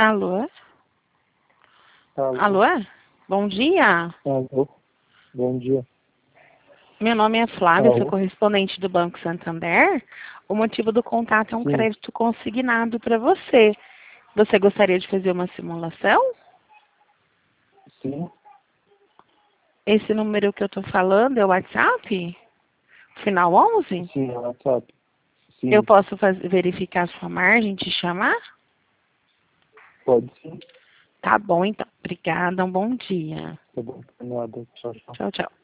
Alô? Alô? Alô? Bom dia. Alô? Bom dia. Meu nome é Flávia, sou Alô? correspondente do Banco Santander. O motivo do contato é um Sim. crédito consignado para você. Você gostaria de fazer uma simulação? Sim. Esse número que eu estou falando é o WhatsApp? Final 11? Sim, é WhatsApp. Eu Sim. posso verificar a sua margem e te chamar? Pode sim. Tá bom, então. Obrigada, um bom dia. Tá bom. Nada. Tchau, tchau. Tchau, tchau.